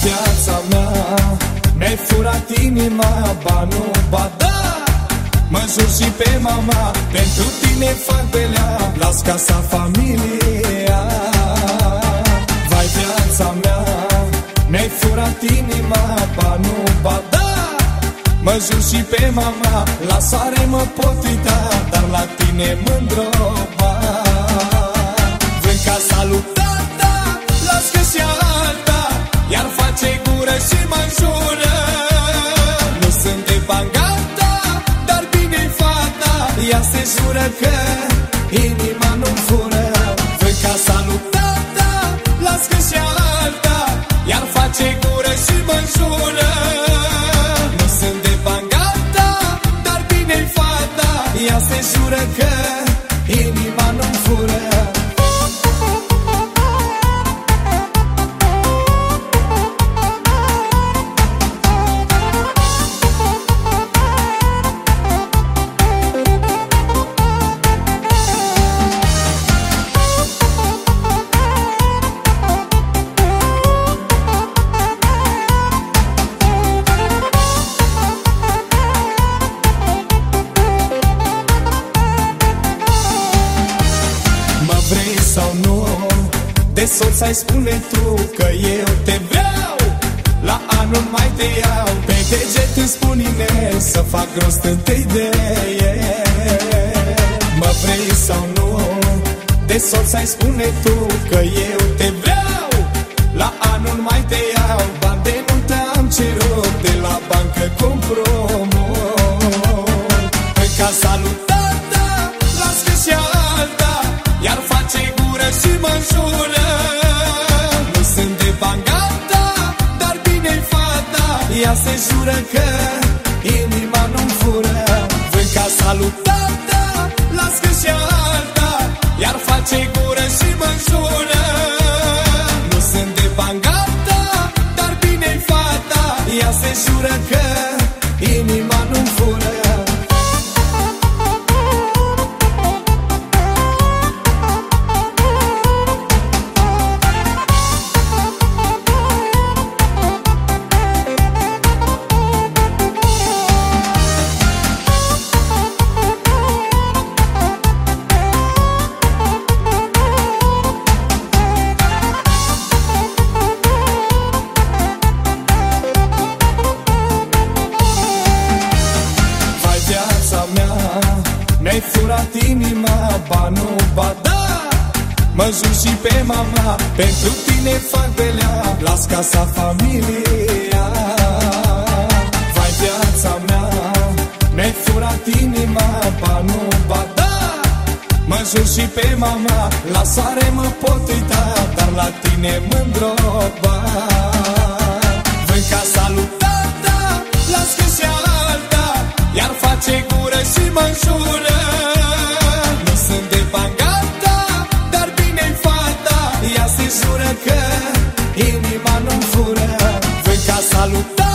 viața mea, mi-ai furat inima, ba nu, ba da. Mă jur și pe mama, pentru tine fac belea, las casa, familia. Vai, viața mea, mi-ai furat inima, ba nu, ba da. Mă jur și pe mama, la soare mă pot uita, dar la tine mândro, ba. Vrând ca salutata, las că și alta, iar face gură și mă înjură. Nu sunt de bani gata, dar bine-i fata, ea se jură că inima nu-mi fură. Vrând ca salutata, las că și alta, iar face gură și mă înjură. Nu sunt de bani gata, dar bine-i fata, ea se jură că inima nu-mi fură. Vrei sau nu, de soț ai spune tu că eu te vreau. La anul mai te iau, pe deget îmi spun inel, să fac rost întâi de el. Mă vrei sau nu, de soț ai spune tu că eu te vreau. La anul mai te iau, bani de nu te-am cerut, de la bancă compromut. În casa lui tata, las că și alta, iar face gură și mă înjură. Nu sunt de bani gata, dar bine-i fata, ea se jură că inima nu-mi fură. Vrând ca salutata, las că și alta, iar face gură și mă înjură. Nu sunt de bani gata, dar bine-i fata, ea se jură că inima nu-mi fură. Mi-ai furat inima, ba nu, ba da. Mă jur și pe mama, pentru tine fac belea, las casa, familia. Vai, viața mea, mi-ai furat inima, ba nu, ba da. Mă jur și pe mama, la soare mă pot uita, dar la tine mândro, ba. Vrând ca salutata, las că și alta, iar face gură și mă înjură. Nu sunt de bani gata, dar bine-i fata, ea se jură că inima nu-mi fură. Vrând ca salutata,